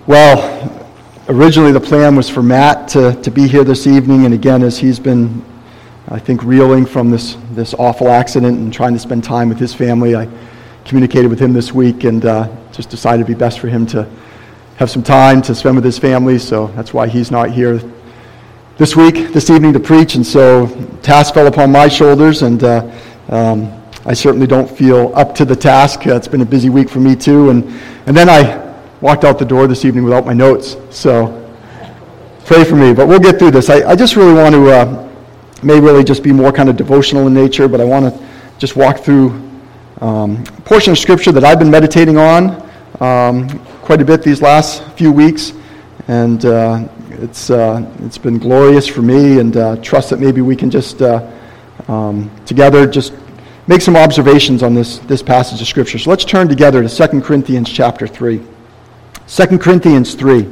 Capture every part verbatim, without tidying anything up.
Well, originally the plan was for Matt to, to be here this evening, and again, as he's been, I think, reeling from this, this awful accident and trying to spend time with his family, I communicated with him this week and uh, just decided it'd be best for him to have some time to spend with his family, so that's why he's not here this week, this evening to preach, and so task fell upon my shoulders, and uh, um, I certainly don't feel up to the task. Uh, it's been a busy week for me too, and, and then I walked out the door this evening without my notes, so pray for me, but we'll get through this. I, I just really want to, uh, may really just be more kind of devotional in nature, but I want to just walk through um, a portion of Scripture that I've been meditating on um, quite a bit these last few weeks, and uh, it's uh, it's been glorious for me, and uh, trust that maybe we can just uh, um, together just make some observations on this, this passage of Scripture. So let's turn together to Second Corinthians chapter three. Second Corinthians three.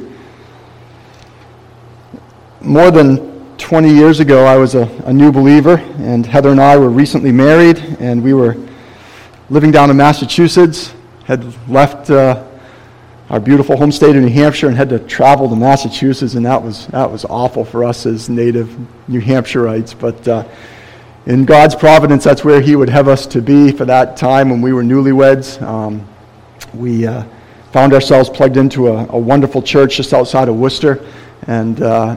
More than twenty years ago, I was a, a new believer, and Heather and I were recently married, and we were living down in Massachusetts, had left uh, our beautiful home state of New Hampshire and had to travel to Massachusetts, and that was that was awful for us as native New Hampshireites, but uh, in God's providence, that's where He would have us to be for that time when we were newlyweds. Um, we uh, found ourselves plugged into a, a wonderful church just outside of Worcester, and uh,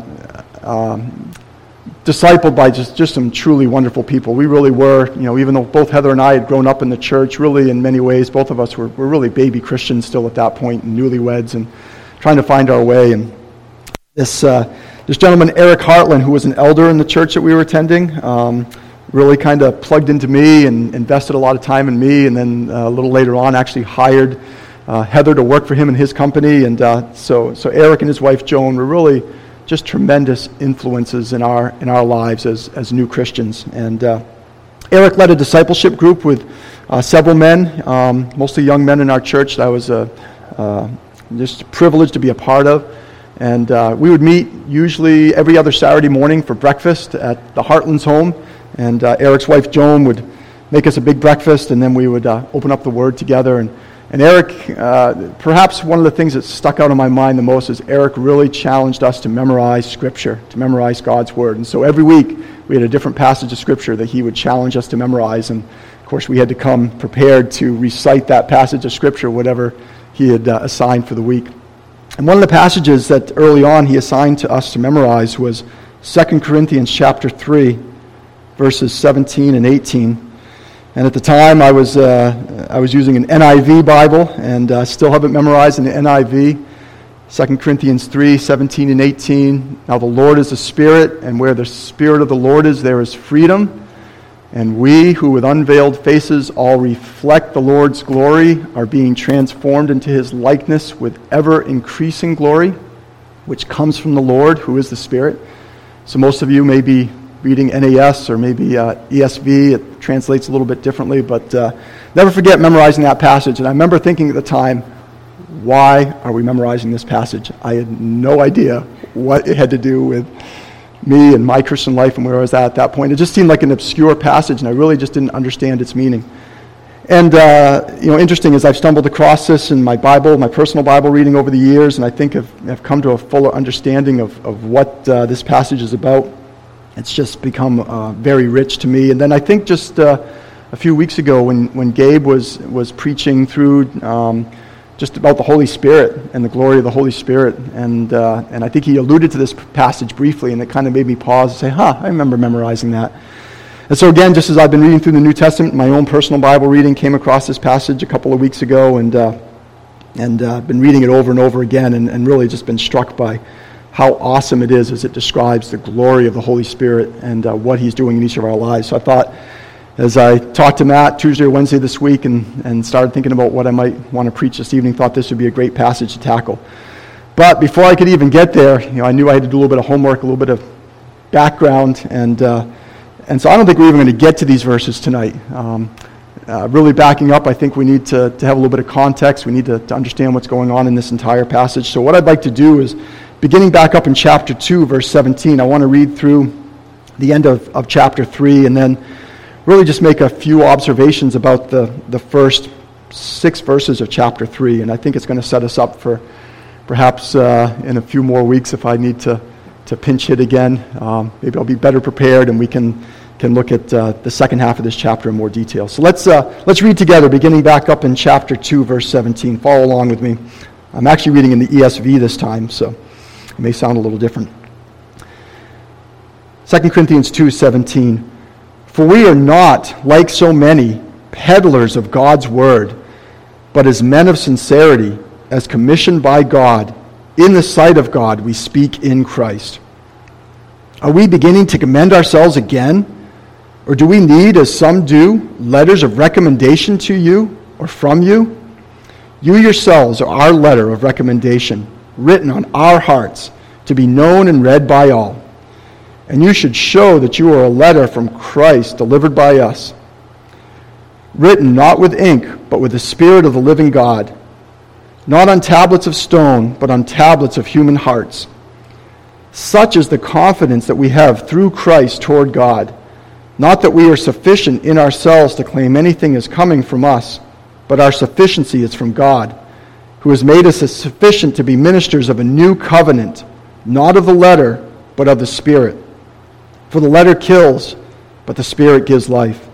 um, discipled by just, just some truly wonderful people. We really were, you know, even though both Heather and I had grown up in the church, really in many ways, both of us were, were really baby Christians still at that point, and newlyweds, and trying to find our way. And this uh, this gentleman, Eric Hartland, who was an elder in the church that we were attending, um, really kind of plugged into me and invested a lot of time in me, and then uh, a little later on actually hired Uh, Heather to work for him in his company, and uh, so so Eric and his wife Joan were really just tremendous influences in our in our lives as as new Christians. And uh, Eric led a discipleship group with uh, several men, um, mostly young men in our church that I was uh, uh, just privileged to be a part of. And uh, we would meet usually every other Saturday morning for breakfast at the Hartland's home, and uh, Eric's wife Joan would make us a big breakfast, and then we would uh, open up the Word together. And And Eric, uh, perhaps one of the things that stuck out in my mind the most is Eric really challenged us to memorize Scripture, to memorize God's Word. And so every week we had a different passage of Scripture that he would challenge us to memorize. And of course we had to come prepared to recite that passage of Scripture, whatever he had uh, assigned for the week. And one of the passages that early on he assigned to us to memorize was Second Corinthians chapter three, verses seventeen and eighteen. And at the time, I was uh, I was using an N I V Bible, and uh, still have it memorized in the N I V. Second Corinthians three, seventeen and eighteen. Now the Lord is a Spirit, and where the Spirit of the Lord is, there is freedom. And we, who with unveiled faces all reflect the Lord's glory, are being transformed into His likeness with ever-increasing glory, which comes from the Lord, who is the Spirit. So most of you may be reading N A S or maybe uh, E S V. It translates a little bit differently, but uh, never forget memorizing that passage. And I remember thinking at the time, why are we memorizing this passage? I had no idea what it had to do with me and my Christian life and where I was at at that point. It just seemed like an obscure passage, and I really just didn't understand its meaning. And, uh, you know, interesting is I've stumbled across this in my Bible, my personal Bible reading over the years, and I think I've, I've come to a fuller understanding of, of what uh, this passage is about. It's just become uh, very rich to me. And then I think just uh, a few weeks ago when, when Gabe was was preaching through um, just about the Holy Spirit and the glory of the Holy Spirit, and uh, and I think he alluded to this passage briefly, and it kind of made me pause and say, huh, I remember memorizing that. And so again, just as I've been reading through the New Testament, my own personal Bible reading came across this passage a couple of weeks ago, and uh, and uh, been reading it over and over again, and, and really just been struck by how awesome it is as it describes the glory of the Holy Spirit and uh, what He's doing in each of our lives. So I thought, as I talked to Matt Tuesday or Wednesday this week and, and started thinking about what I might want to preach this evening, thought this would be a great passage to tackle. But before I could even get there, you know, I knew I had to do a little bit of homework, a little bit of background, and uh, and so I don't think we're even going to get to these verses tonight. Um, uh, really backing up, I think we need to, to have a little bit of context. We need to, to understand what's going on in this entire passage. So what I'd like to do is, beginning back up in chapter two, verse seventeen, I want to read through the end of, of chapter three and then really just make a few observations about the, the first six verses of chapter three. And I think it's going to set us up for perhaps uh, in a few more weeks, if I need to, to pinch hit again, um, maybe I'll be better prepared and we can, can look at uh, the second half of this chapter in more detail. So let's, uh, let's read together, beginning back up in chapter two, verse seventeen. Follow along with me. I'm actually reading in the E S V this time, so it may sound a little different. Second Corinthians two seventeen. For we are not, like so many, peddlers of God's word, but as men of sincerity, as commissioned by God, in the sight of God, we speak in Christ. Are we beginning to commend ourselves again? Or do we need, as some do, letters of recommendation to you or from you? You yourselves are our letter of recommendation, written on our hearts, to be known and read by all. And you should show that you are a letter from Christ delivered by us, written not with ink, but with the Spirit of the living God, not on tablets of stone, but on tablets of human hearts. Such is the confidence that we have through Christ toward God. Not that we are sufficient in ourselves to claim anything is coming from us, but our sufficiency is from God, who has made us sufficient to be ministers of a new covenant, not of the letter, but of the Spirit. For the letter kills, but the Spirit gives life.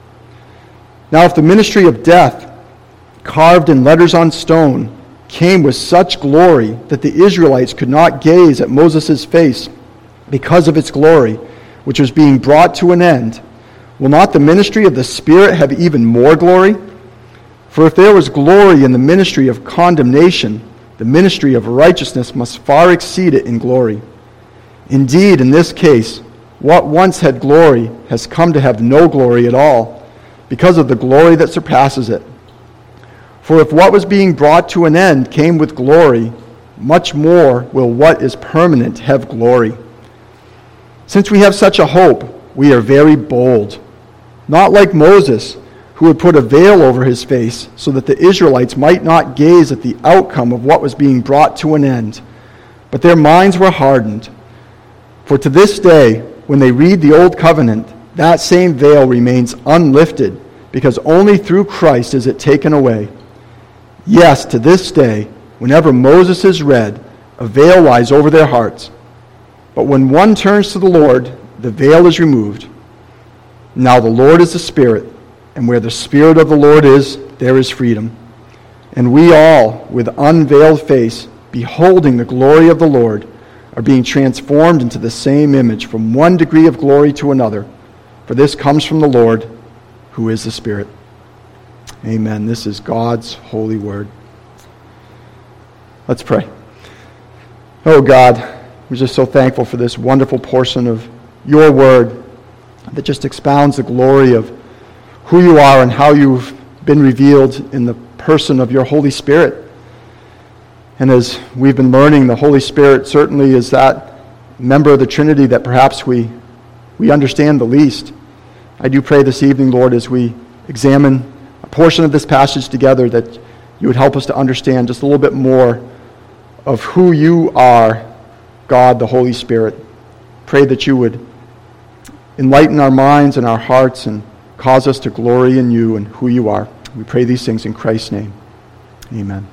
Now if the ministry of death, carved in letters on stone, came with such glory that the Israelites could not gaze at Moses' face because of its glory, which was being brought to an end, will not the ministry of the Spirit have even more glory? For if there was glory in the ministry of condemnation, the ministry of righteousness must far exceed it in glory. Indeed, in this case, what once had glory has come to have no glory at all, because of the glory that surpasses it. For if what was being brought to an end came with glory, much more will what is permanent have glory. Since we have such a hope, we are very bold. Not like Moses, who would put a veil over his face so that the Israelites might not gaze at the outcome of what was being brought to an end. But their minds were hardened. For to this day, when they read the Old Covenant, that same veil remains unlifted, because only through Christ is it taken away. Yes, to this day, whenever Moses is read, a veil lies over their hearts. But when one turns to the Lord, the veil is removed. Now the Lord is the Spirit, and where the Spirit of the Lord is, there is freedom. And we all, with unveiled face, beholding the glory of the Lord, are being transformed into the same image from one degree of glory to another. For this comes from the Lord, who is the Spirit. Amen. This is God's holy word. Let's pray. Oh God, we're just so thankful for this wonderful portion of your word that just expounds the glory of who you are and how you've been revealed in the person of your Holy Spirit. And as we've been learning, the Holy Spirit certainly is that member of the Trinity that perhaps we, we understand the least. I do pray this evening, Lord, as we examine a portion of this passage together, that you would help us to understand just a little bit more of who you are, God, the Holy Spirit. Pray that you would enlighten our minds and our hearts and cause us to glory in you and who you are. We pray these things in Christ's name. Amen.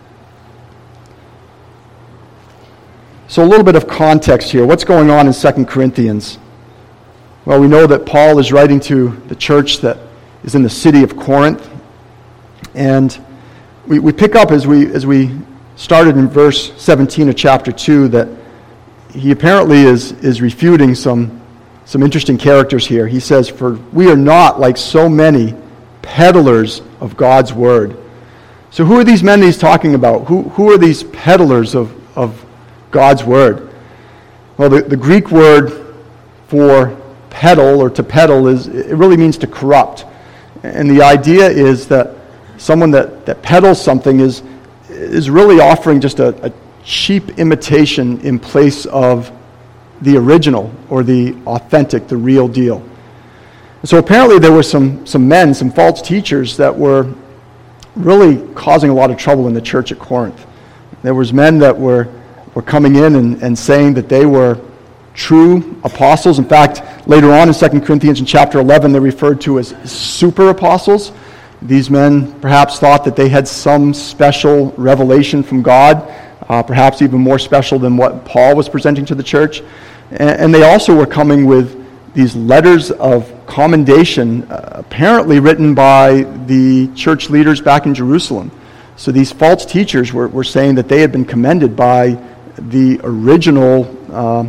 So a little bit of context here. What's going on in Second Corinthians? Well, we know that Paul is writing to the church that is in the city of Corinth. And we, we pick up as we as we started in verse seventeen of chapter two that he apparently is, is refuting some, some interesting characters here. He says, for we are not like so many peddlers of God's word. So who are these men he's talking about? Who, who are these peddlers of, of God's word? Well, the, the Greek word for peddle or to peddle is, it really means to corrupt. And the idea is that someone that, that peddles something is, is really offering just a, a cheap imitation in place of the original or the authentic, the real deal. And so apparently there were some, some men, some false teachers that were really causing a lot of trouble in the church at Corinth. There was men that were, were coming in and, and saying that they were true apostles. In fact, later on in Second Corinthians in chapter eleven, they're referred to as super apostles. These men perhaps thought that they had some special revelation from God uh, perhaps even more special than what Paul was presenting to the church. And, and they also were coming with these letters of commendation, uh, apparently written by the church leaders back in Jerusalem. So these false teachers were, were saying that they had been commended by the original uh,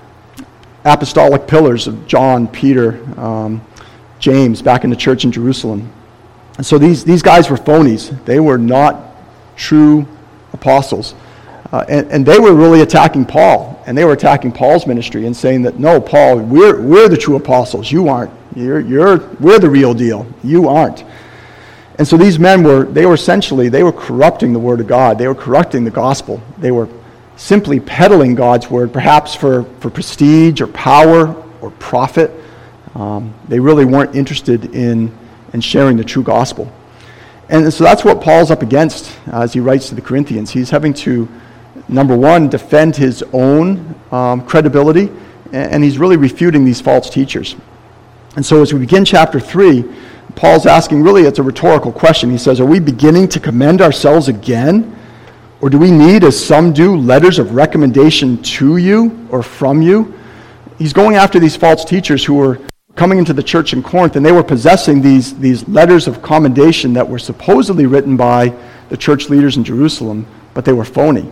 apostolic pillars of John, Peter, um, James, back in the church in Jerusalem. And so these, these guys were phonies. They were not true apostles. Uh, and, and they were really attacking Paul, and they were attacking Paul's ministry and saying that, no, Paul, we're we're the true apostles. You aren't. You're you're we're the real deal. You aren't. And so these men were they were essentially they were corrupting the word of God. They were corrupting the gospel. They were simply peddling God's word, perhaps for, for prestige or power or profit. Um, they really weren't interested in in sharing the true gospel. And so that's what Paul's up against as he writes to the Corinthians. He's having to, number one, defend his own um, credibility, and he's really refuting these false teachers. And so as we begin chapter three, Paul's asking, really, it's a rhetorical question. He says, are we beginning to commend ourselves again? Or do we need, as some do, letters of recommendation to you or from you? He's going after these false teachers who were coming into the church in Corinth, and they were possessing these, these letters of commendation that were supposedly written by the church leaders in Jerusalem, but they were phony.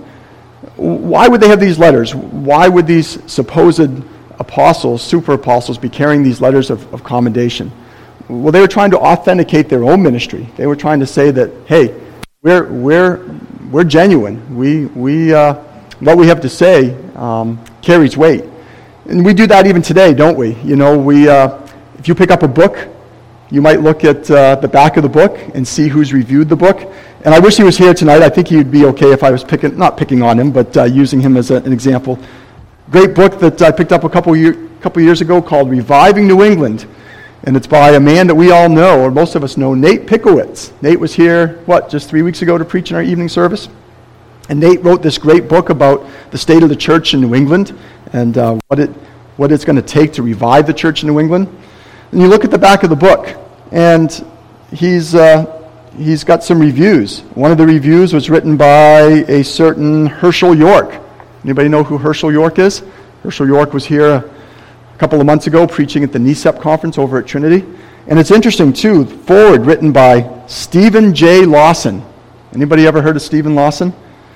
Why would they have these letters? Why would these supposed apostles, super apostles, be carrying these letters of, of commendation? Well, they were trying to authenticate their own ministry. They were trying to say that, hey, we're we're we're genuine. We we uh, what we have to say um, carries weight. And we do that even today, don't we? You know, we uh, if you pick up a book, you might look at uh, the back of the book and see who's reviewed the book. And I wish he was here tonight. I think he'd be okay if I was picking, not picking on him, but uh, using him as a, an example. Great book that I picked up a couple year, couple years ago called Reviving New England. And it's by a man that we all know, or most of us know, Nate Pickowitz. Nate was here, what, just three weeks ago to preach in our evening service? And Nate wrote this great book about the state of the church in New England and uh, what it what it's going to take to revive the church in New England. And you look at the back of the book, and he's uh, he's got some reviews. One of the reviews was written by a certain Herschel York. Anybody know who Herschel York is? Herschel York was here a couple of months ago preaching at the N E S E P conference over at Trinity. And it's interesting, too, forward written by Stephen J. Lawson. Anybody ever heard of Stephen Lawson?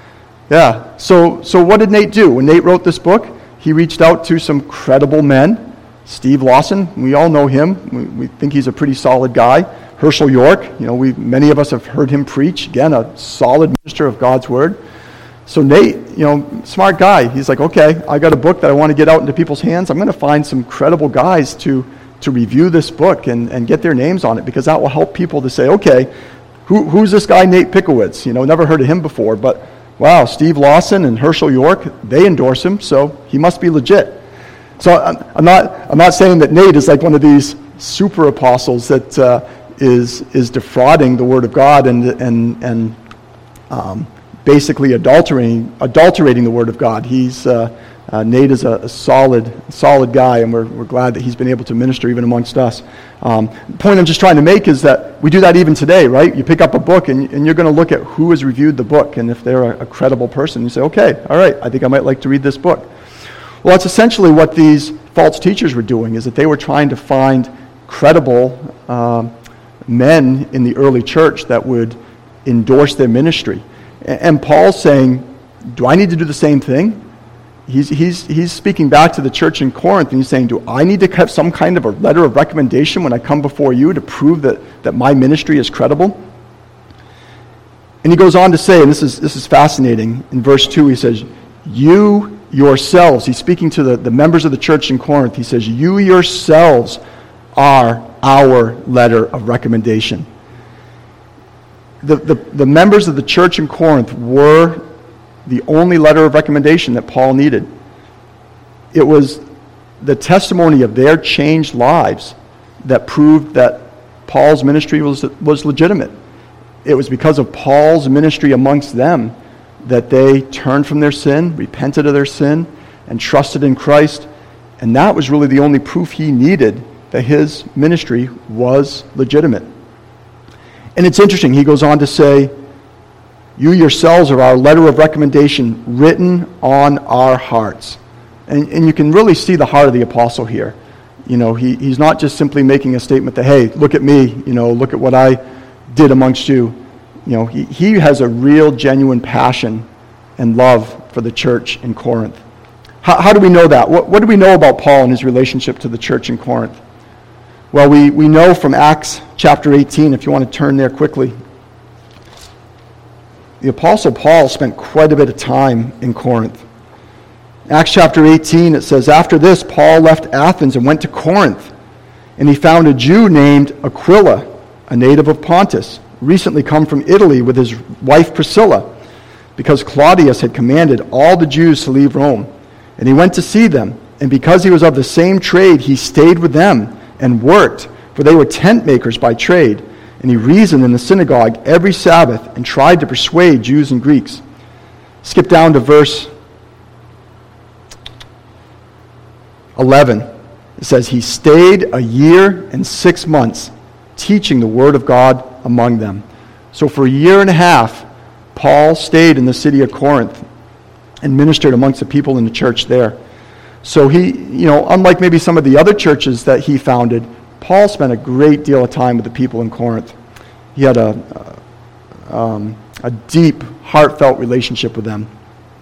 Yeah. So, so what did Nate do? When Nate wrote this book, he reached out to some credible men. Steve Lawson, we all know him. We, we think he's a pretty solid guy. Herschel York, you know, we many of us have heard him preach. Again, a solid minister of God's word. So Nate, you know, smart guy. He's like, okay, I got a book that I want to get out into people's hands. I'm going to find some credible guys to to review this book and, and get their names on it, because that will help people to say, okay, who who's this guy Nate Pickowitz? You know, never heard of him before, but wow, Steve Lawson and Herschel York, they endorse him, so he must be legit. So I'm, I'm not I'm not saying that Nate is like one of these super apostles that uh, is is defrauding the word of God and and and um, basically adulterating adulterating the word of God. He's uh, uh, Nate is a, a solid solid guy, and we're we're glad that he's been able to minister even amongst us. Um, the point I'm just trying to make is that we do that even today, right? You pick up a book and, and you're going to look at who has reviewed the book, and if they're a, a credible person, you say, okay, all right, I think I might like to read this book. Well, that's essentially what these false teachers were doing, is that they were trying to find credible uh, men in the early church that would endorse their ministry. And Paul's saying, do I need to do the same thing? He's he's he's speaking back to the church in Corinth, and he's saying, do I need to have some kind of a letter of recommendation when I come before you to prove that, that my ministry is credible? And he goes on to say, and this is this is fascinating, in verse two he says, you yourselves, he's speaking to the, the members of the church in Corinth, he says, you yourselves are our letter of recommendation. The, the, the members of the church in Corinth were the only letter of recommendation that Paul needed. It was the testimony of their changed lives that proved that Paul's ministry was, was legitimate. It was because of Paul's ministry amongst them that they turned from their sin, repented of their sin, and trusted in Christ. And that was really the only proof he needed that his ministry was legitimate. And it's interesting, he goes on to say, You yourselves are our letter of recommendation written on our hearts. And, and you can really see the heart of the apostle here. You know, he, he's not just simply making a statement that, hey, look at me, you know, look at what I did amongst you. You know, he, he has a real, genuine passion and love for the church in Corinth. How, how do we know that? What, what do we know about Paul and his relationship to the church in Corinth? Well, we, we know from Acts chapter eighteen, if you want to turn there quickly. The Apostle Paul spent quite a bit of time in Corinth. Acts chapter eighteen, it says, after this, Paul left Athens and went to Corinth, and he found a Jew named Aquila, a native of Pontus, recently come from Italy with his wife Priscilla, because Claudius had commanded all the Jews to leave Rome. And he went to see them, and because he was of the same trade, he stayed with them and worked, for they were tent makers by trade. And he reasoned in the synagogue every Sabbath and tried to persuade Jews and Greeks. Skip down to verse eleven. It says, he stayed a year and six months teaching the word of God among them. So for a year and a half, Paul stayed in the city of Corinth and ministered amongst the people in the church there. So he, you know, unlike maybe some of the other churches that he founded, Paul spent a great deal of time with the people in Corinth. He had a, a, um, a deep, heartfelt relationship with them.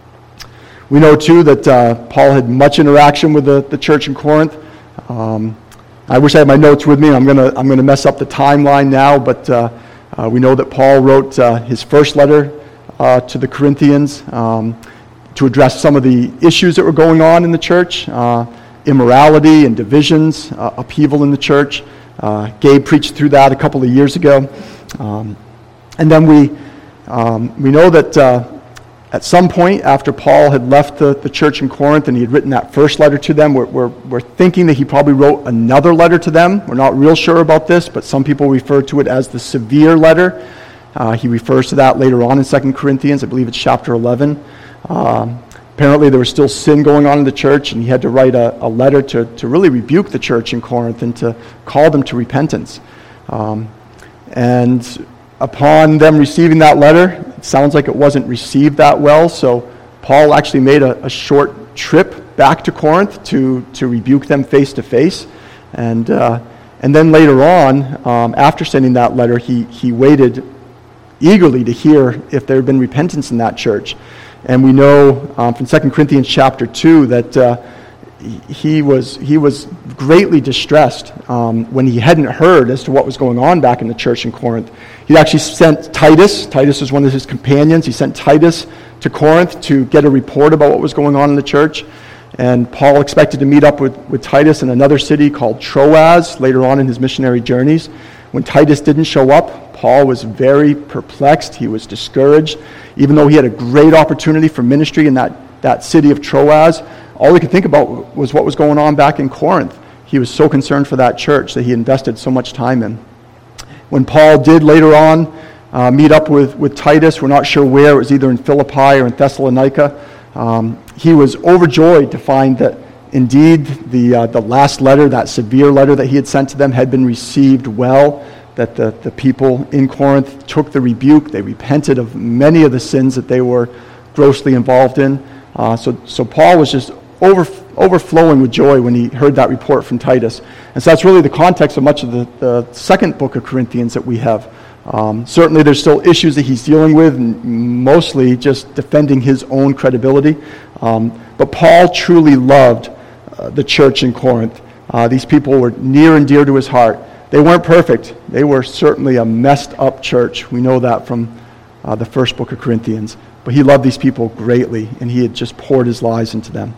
We know, too, that uh, Paul had much interaction with the, the church in Corinth. Um, I wish I had my notes with me. I'm going to I'm gonna mess up the timeline now, but uh, uh, we know that Paul wrote uh, his first letter uh, to the Corinthians um, to address some of the issues that were going on in the church, uh, immorality and divisions, uh, upheaval in the church. Uh, Gabe preached through that a couple of years ago. Um, and then we um, we know that uh, at some point after Paul had left the, the church in Corinth and he had written that first letter to them, we're, we're, we're thinking that he probably wrote another letter to them. We're not real sure about this, but some people refer to it as the severe letter. Uh, he refers to that later on in Second Corinthians. I believe it's chapter eleven. Um, apparently there was still sin going on in the church, and he had to write a, a letter to, to really rebuke the church in Corinth and to call them to repentance. Um, and upon them receiving that letter, it sounds like it wasn't received that well, so Paul actually made a, a short trip back to Corinth to, to rebuke them face to face. And uh, and then later on, um, after sending that letter, he, he waited eagerly to hear if there had been repentance in that church. And we know um, from Second Corinthians chapter two that uh, he was he was greatly distressed um, when he hadn't heard as to what was going on back in the church in Corinth. He actually sent Titus. Titus was one of his companions. He sent Titus to Corinth to get a report about what was going on in the church. And Paul expected to meet up with, with Titus in another city called Troas later on in his missionary journeys. When Titus didn't show up, Paul was very perplexed. He was discouraged. Even though he had a great opportunity for ministry in that, that city of Troas, all he could think about was what was going on back in Corinth. He was so concerned for that church that he invested so much time in. When Paul did later on uh, meet up with, with Titus, we're not sure where, it was either in Philippi or in Thessalonica, um, he was overjoyed to find that indeed the uh, the last letter, that severe letter that he had sent to them, had been received well, that the, the people in Corinth took the rebuke. They repented of many of the sins that they were grossly involved in. Uh, so, so Paul was just over, overflowing with joy when he heard that report from Titus. And so that's really the context of much of the, the second book of Corinthians that we have. Um, certainly there's still issues that he's dealing with, and mostly just defending his own credibility. Um, but Paul truly loved uh, the church in Corinth. Uh, these people were near and dear to his heart. They weren't perfect. They were certainly a messed up church. We know that from uh, the first book of Corinthians. But he loved these people greatly, and he had just poured his lives into them.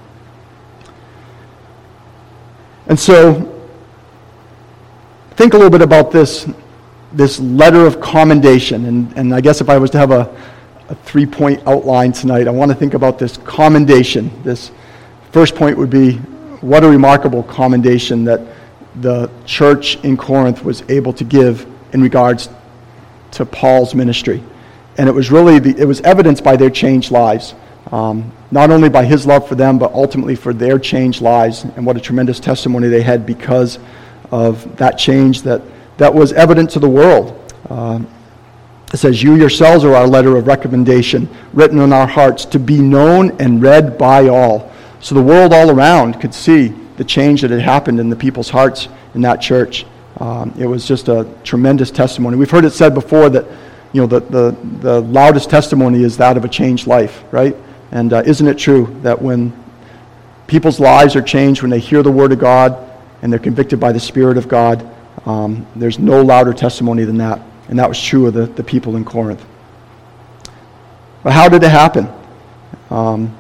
And so, think a little bit about this, this letter of commendation. And, and I guess if I was to have a, a three-point outline tonight, I want to think about this commendation. This first point would be, what a remarkable commendation that the church in Corinth was able to give in regards to Paul's ministry. And it was really, the, it was evidenced by their changed lives. Um, not only by his love for them, but ultimately for their changed lives, and what a tremendous testimony they had because of that change that, that was evident to the world. Uh, It says, you yourselves are our letter of recommendation, written on our hearts, to be known and read by all. So the world all around could see the change that had happened in the people's hearts in that church. Um, it was just a tremendous testimony. We've heard it said before that, you know, the, the, the loudest testimony is that of a changed life, right? And uh, isn't it true that when people's lives are changed, when they hear the Word of God and they're convicted by the Spirit of God, um, there's no louder testimony than that. And that was true of the, the people in Corinth. But how did it happen? Um,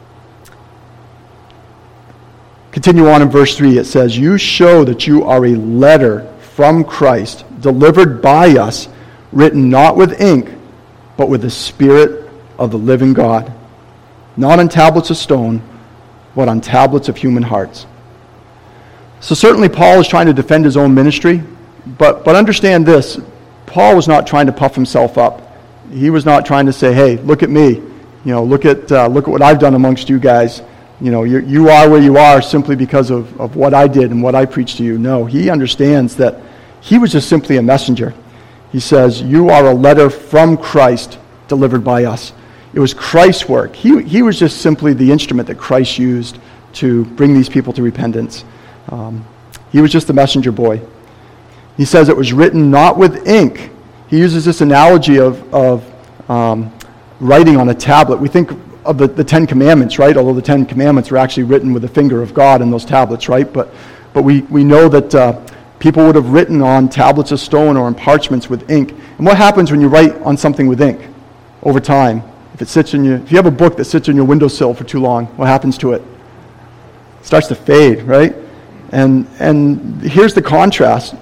continue on in verse three. It says, you show that you are a letter from Christ, delivered by us, written not with ink, but with the Spirit of the living God, not on tablets of stone, but on tablets of human hearts. So certainly Paul is trying to defend his own ministry, but, but understand this, Paul was not trying to puff himself up. He was not trying to say, hey, look at me, you know, look at uh, look at what I've done amongst you guys. You know, you you are where you are simply because of, of what I did and what I preached to you. No, he understands that he was just simply a messenger. He says, you are a letter from Christ delivered by us. It was Christ's work. He, he was just simply the instrument that Christ used to bring these people to repentance. Um, he was just the messenger boy. He says it was written not with ink. He uses this analogy of, of um, writing on a tablet. We think of the, the Ten Commandments, right? Although the Ten Commandments were actually written with the finger of God in those tablets, right? But but we, we know that uh, people would have written on tablets of stone or on parchments with ink. And what happens when you write on something with ink over time? If it sits in your, if you have a book that sits on your windowsill for too long, what happens to it? It starts to fade, right? And and here's the contrast.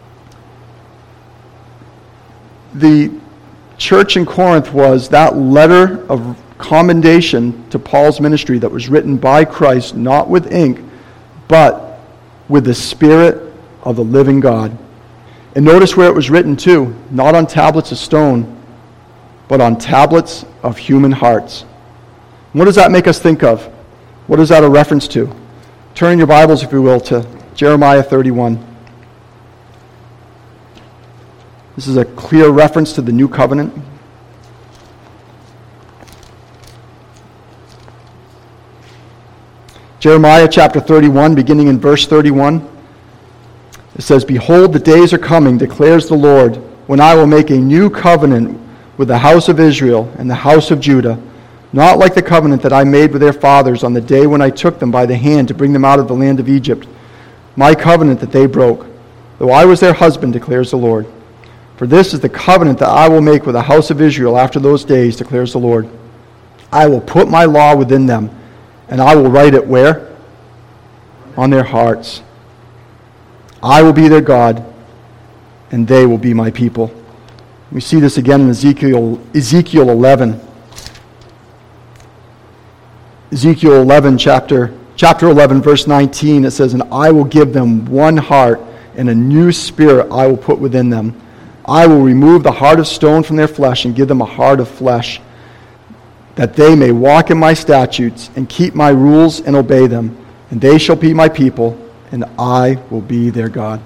The church in Corinth was that letter of commendation to Paul's ministry that was written by Christ, not with ink, but with the Spirit of the living God. And notice where it was written too, not on tablets of stone, but on tablets of human hearts. What does that make us think of? What is that a reference to? Turn in your Bibles, if you will, to Jeremiah thirty-one. This is a clear reference to the new covenant. Jeremiah chapter thirty-one, beginning in verse thirty-one. It says, behold, the days are coming, declares the Lord, when I will make a new covenant with the house of Israel and the house of Judah, not like the covenant that I made with their fathers on the day when I took them by the hand to bring them out of the land of Egypt, my covenant that they broke, though I was their husband, declares the Lord. For this is the covenant that I will make with the house of Israel after those days, declares the Lord. I will put my law within them, and I will write it where? On their hearts. I will be their God, and they will be my people. We see this again in Ezekiel, Ezekiel eleven. Ezekiel eleven, chapter, chapter eleven, verse nineteen, it says, and I will give them one heart, and a new spirit I will put within them. I will remove the heart of stone from their flesh and give them a heart of flesh, that they may walk in my statutes and keep my rules and obey them. And they shall be my people, and I will be their God.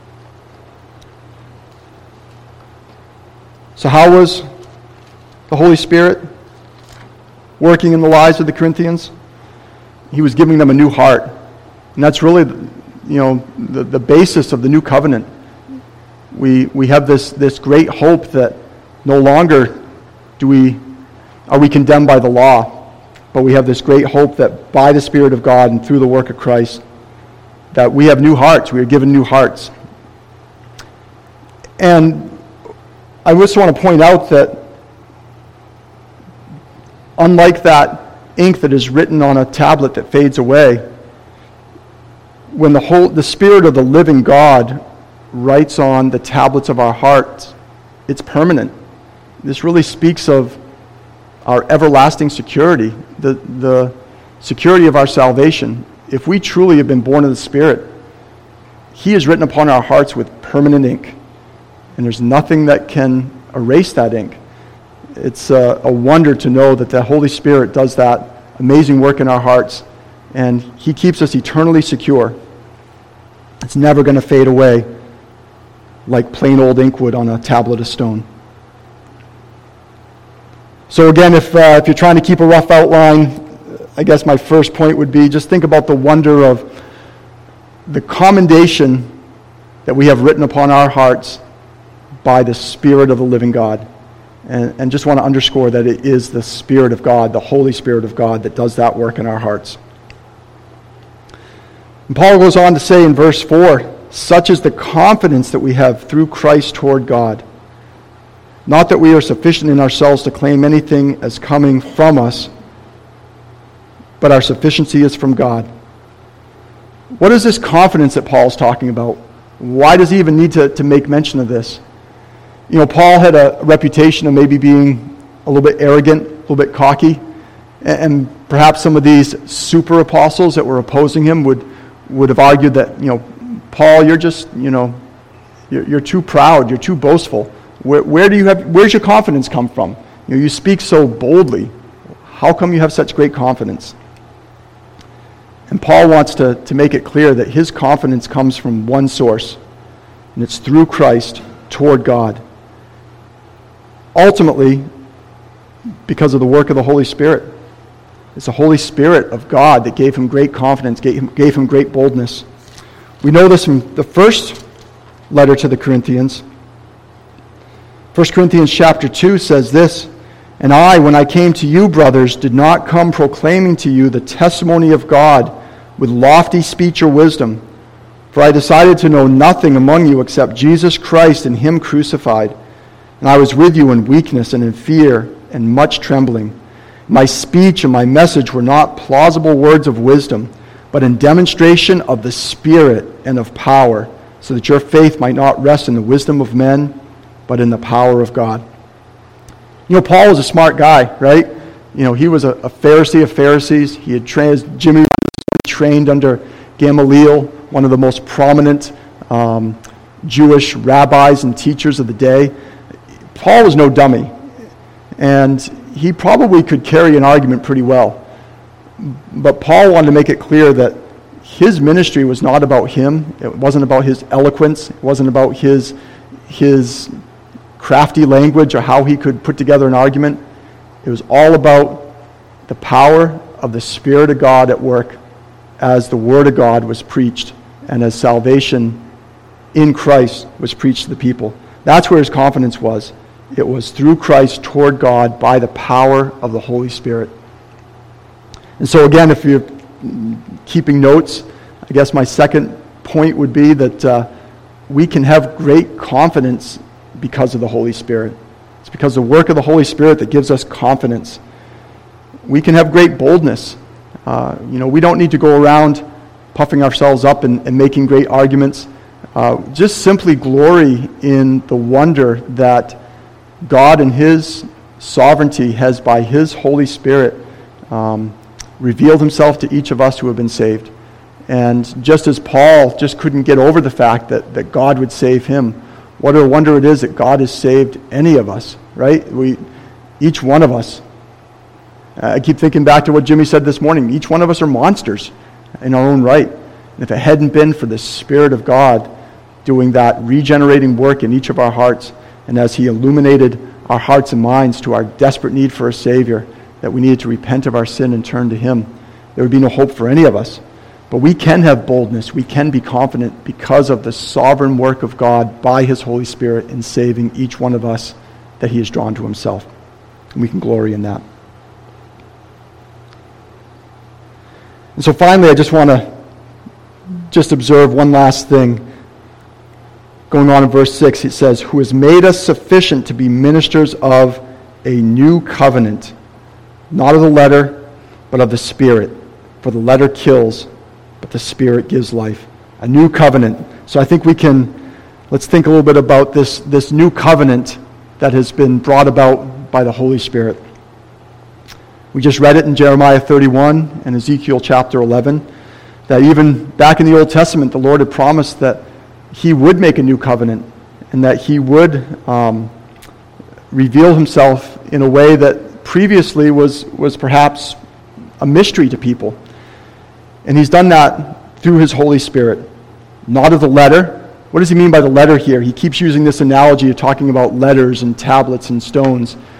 So how was the Holy Spirit working in the lives of the Corinthians? He was giving them a new heart. And that's really, you know, the, the basis of the new covenant. We we have this, this great hope that no longer do we are we condemned by the law, but we have this great hope that by the Spirit of God and through the work of Christ, that we have new hearts. We are given new hearts. And I just want to point out that unlike that ink that is written on a tablet that fades away, when the whole the Spirit of the living God writes on the tablets of our hearts, it's permanent. This really speaks of our everlasting security, the, the security of our salvation. If we truly have been born of the Spirit, He is written upon our hearts with permanent ink. And there's nothing that can erase that ink. It's a, a wonder to know that the Holy Spirit does that amazing work in our hearts, and He keeps us eternally secure. It's never going to fade away like plain old ink would on a tablet of stone. So again, if, uh, if you're trying to keep a rough outline, I guess my first point would be just think about the wonder of the commendation that we have written upon our hearts by the Spirit of the living God. And, and just want to underscore that it is the Spirit of God, the Holy Spirit of God, that does that work in our hearts. And Paul goes on to say in verse four, such is the confidence that we have through Christ toward God. Not that we are sufficient in ourselves to claim anything as coming from us, but our sufficiency is from God. What is this confidence that Paul's talking about? Why does he even need to, to make mention of this? You know, Paul had a reputation of maybe being a little bit arrogant, a little bit cocky, and perhaps some of these super apostles that were opposing him would, would have argued that, you know, Paul, you're just, you know, you're, you're too proud, you're too boastful. Where, where do you have, where's your confidence come from? You know, you speak so boldly. How come you have such great confidence? And Paul wants to, to make it clear that his confidence comes from one source, and it's through Christ toward God. Ultimately, because of the work of the Holy Spirit. It's the Holy Spirit of God that gave him great confidence, gave him, gave him great boldness. We know this from the first letter to the Corinthians. First Corinthians chapter two says this, and I, when I came to you, brothers, did not come proclaiming to you the testimony of God with lofty speech or wisdom, for I decided to know nothing among you except Jesus Christ and him crucified. And I was with you in weakness and in fear and much trembling. My speech and my message were not plausible words of wisdom, but in demonstration of the Spirit and of power, so that your faith might not rest in the wisdom of men, but in the power of God. You know, Paul was a smart guy, right? You know, he was a, a Pharisee of Pharisees. He had trained, Jimmy trained under Gamaliel, one of the most prominent um, Jewish rabbis and teachers of the day. Paul was no dummy, and he probably could carry an argument pretty well. But Paul wanted to make it clear that his ministry was not about him. It wasn't about his eloquence. It wasn't about his, his crafty language or how he could put together an argument. It was all about the power of the Spirit of God at work as the Word of God was preached and as salvation in Christ was preached to the people. That's where his confidence was. It was through Christ toward God by the power of the Holy Spirit. And so again, if you're keeping notes, I guess my second point would be that uh, we can have great confidence because of the Holy Spirit. It's because of the work of the Holy Spirit that gives us confidence. We can have great boldness. Uh, you know, we don't need to go around puffing ourselves up and, and making great arguments. Uh, just simply glory in the wonder that God in his sovereignty has, by his Holy Spirit, um, revealed himself to each of us who have been saved. And just as Paul just couldn't get over the fact that, that God would save him, what a wonder it is that God has saved any of us, right? We, each one of us. I keep thinking back to what Jimmy said this morning. Each one of us are monsters in our own right. And if it hadn't been for the Spirit of God doing that regenerating work in each of our hearts, and as he illuminated our hearts and minds to our desperate need for a Savior, that we needed to repent of our sin and turn to him, there would be no hope for any of us. But we can have boldness, we can be confident because of the sovereign work of God by his Holy Spirit in saving each one of us that he has drawn to himself. And we can glory in that. And so finally, I just want to just observe one last thing. Going on in verse six, it says, who has made us sufficient to be ministers of a new covenant, not of the letter, but of the Spirit. For the letter kills, but the Spirit gives life. A new covenant. So I think we can, let's think a little bit about this, this new covenant that has been brought about by the Holy Spirit. We just read it in Jeremiah thirty-one and Ezekiel chapter eleven, that even back in the Old Testament, the Lord had promised that he would make a new covenant and that he would um, reveal himself in a way that previously was, was perhaps a mystery to people. And he's done that through his Holy Spirit. Not of the letter. What does he mean by the letter here? He keeps using this analogy of talking about letters and tablets and stones.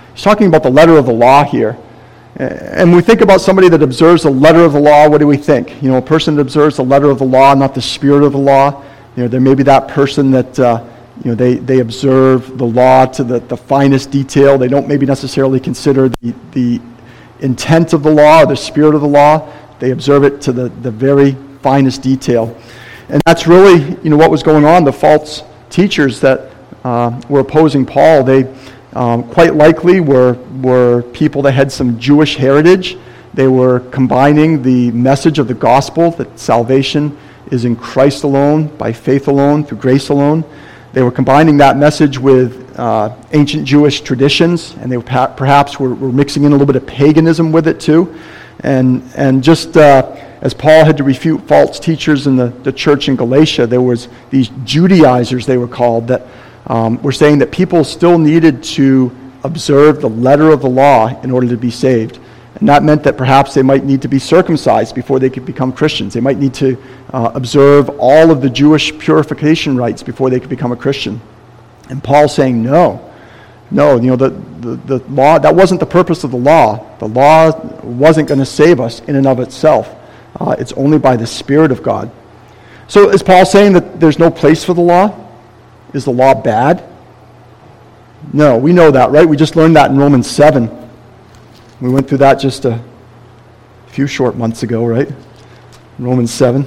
He's talking about the letter of the law here. And we think about somebody that observes the letter of the law, what do we think? You know, a person that observes the letter of the law, not the spirit of the law. You know, there may be that person that, uh, you know, they, they observe the law to the, the finest detail. They don't maybe necessarily consider the, the intent of the law or the spirit of the law. They observe it to the, the very finest detail. And that's really, you know, what was going on. The false teachers that uh, were opposing Paul, they Um, quite likely were were people that had some Jewish heritage. They were combining the message of the gospel that salvation is in Christ alone, by faith alone, through grace alone. They were combining that message with uh, ancient Jewish traditions, and they were pa- perhaps were, were mixing in a little bit of paganism with it too. And and just uh, as Paul had to refute false teachers in the, the church in Galatia, there was these Judaizers, they were called, that Um, we're saying that people still needed to observe the letter of the law in order to be saved. And that meant that perhaps they might need to be circumcised before they could become Christians. They might need to uh, observe all of the Jewish purification rites before they could become a Christian. And Paul's saying, no, no, you know, the, the, the law, that wasn't the purpose of the law. The law wasn't going to save us in and of itself. Uh, it's only by the Spirit of God. So is Paul saying that there's no place for the law? Is the law bad? No, we know that, right? We just learned that in Romans seven. We went through that just a few short months ago, right? Romans seven.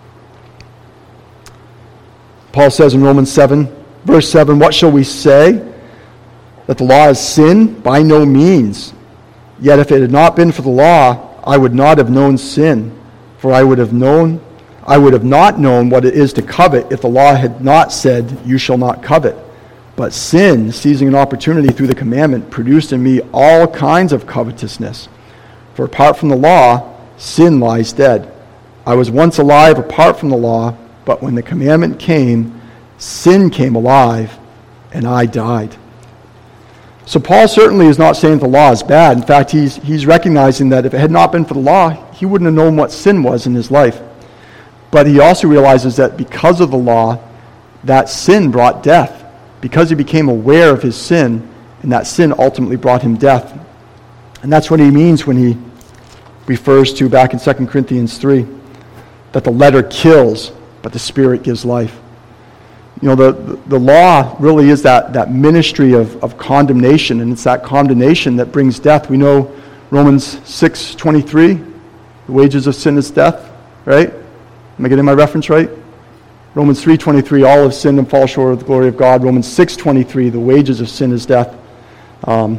Paul says in Romans seven, verse seven, "What shall we say? That the law is sin? By no means. Yet if it had not been for the law, I would not have known sin, for I would have known I would have not known what it is to covet if the law had not said, 'You shall not covet.' But sin, seizing an opportunity through the commandment, produced in me all kinds of covetousness. For apart from the law, sin lies dead. I was once alive apart from the law, but when the commandment came, sin came alive, and I died." So Paul certainly is not saying the law is bad. In fact, he's, he's recognizing that if it had not been for the law, he wouldn't have known what sin was in his life. But he also realizes that because of the law, that sin brought death. Because he became aware of his sin, and that sin ultimately brought him death. And that's what he means when he refers to, back in Second Corinthians three, that the letter kills, but the Spirit gives life. You know, the, the law really is that, that ministry of, of condemnation, and it's that condemnation that brings death. We know Romans six twenty-three, the wages of sin is death, right? Am I getting my reference right? Romans three twenty-three, all have sinned and fall short of the glory of God. Romans six twenty-three, the wages of sin is death. Um,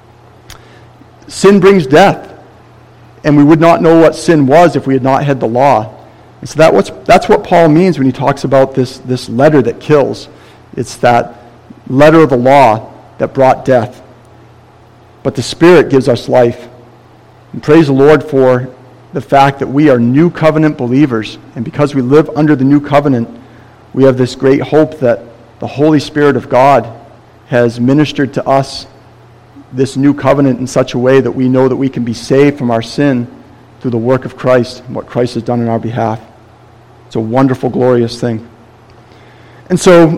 sin brings death. And we would not know what sin was if we had not had the law. And so that what's, that's what Paul means when he talks about this, this letter that kills. It's that letter of the law that brought death. But the Spirit gives us life. And praise the Lord for the fact that we are new covenant believers. And because we live under the new covenant, we have this great hope that the Holy Spirit of God has ministered to us this new covenant in such a way that we know that we can be saved from our sin through the work of Christ and what Christ has done on our behalf. It's a wonderful, glorious thing. And so,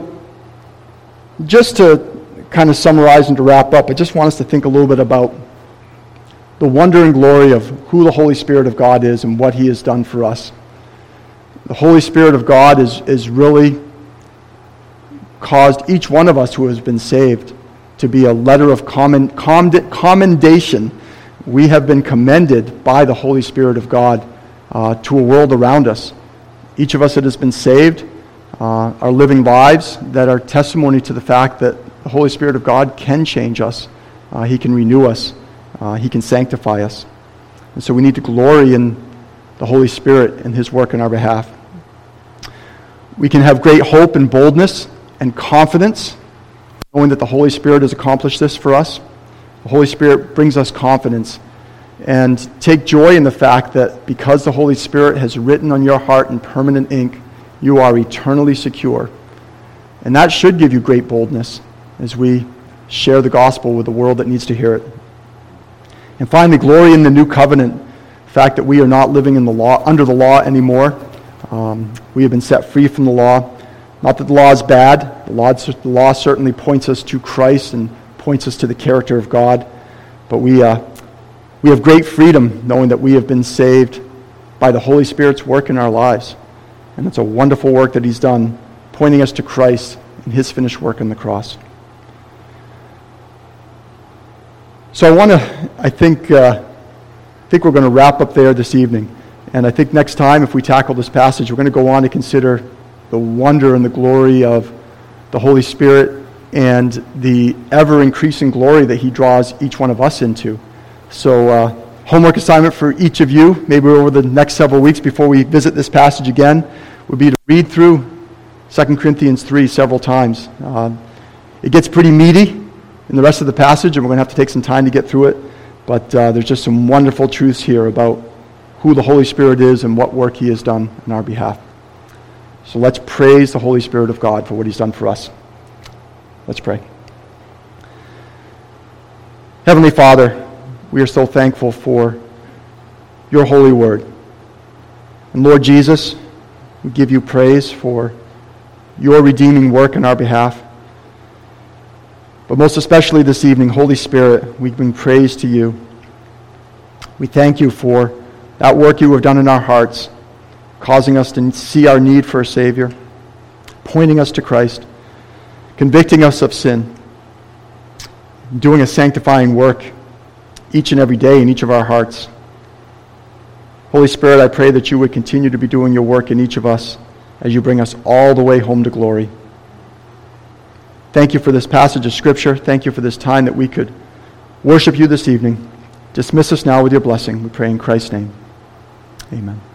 just to kind of summarize and to wrap up, I just want us to think a little bit about the wonder and glory of who the Holy Spirit of God is and what He has done for us. The Holy Spirit of God is, is really caused each one of us who has been saved to be a letter of commend, commendation. We have been commended by the Holy Spirit of God uh, to a world around us. Each of us that has been saved uh, are living lives that are testimony to the fact that the Holy Spirit of God can change us. Uh, he can renew us. Uh, he can sanctify us. And so we need to glory in the Holy Spirit and His work on our behalf. We can have great hope and boldness and confidence, knowing that the Holy Spirit has accomplished this for us. The Holy Spirit brings us confidence. And take joy in the fact that because the Holy Spirit has written on your heart in permanent ink, you are eternally secure. And that should give you great boldness as we share the gospel with the world that needs to hear it. And finally, glory in the new covenant, the fact that we are not living in the law under the law anymore. Um, we have been set free from the law. Not that the law is bad. The law, the law certainly points us to Christ and points us to the character of God. But we, uh, we have great freedom knowing that we have been saved by the Holy Spirit's work in our lives. And it's a wonderful work that he's done, pointing us to Christ and his finished work on the cross. So I want to, I think, uh, I think we're going to wrap up there this evening. And I think next time, if we tackle this passage, we're going to go on to consider the wonder and the glory of the Holy Spirit and the ever-increasing glory that he draws each one of us into. So uh, homework assignment for each of you, maybe over the next several weeks before we visit this passage again, would be to read through Second Corinthians three several times. Uh, it gets pretty meaty in the rest of the passage, and we're going to have to take some time to get through it. But uh, there's just some wonderful truths here about who the Holy Spirit is and what work he has done on our behalf. So let's praise the Holy Spirit of God for what he's done for us. Let's pray. Heavenly Father, we are so thankful for your holy word. And Lord Jesus, we give you praise for your redeeming work on our behalf. But most especially this evening, Holy Spirit, we bring praise to you. We thank you for that work you have done in our hearts, causing us to see our need for a Savior, pointing us to Christ, convicting us of sin, doing a sanctifying work each and every day in each of our hearts. Holy Spirit, I pray that you would continue to be doing your work in each of us as you bring us all the way home to glory. Thank you for this passage of Scripture. Thank you for this time that we could worship you this evening. Dismiss us now with your blessing. We pray in Christ's name. Amen.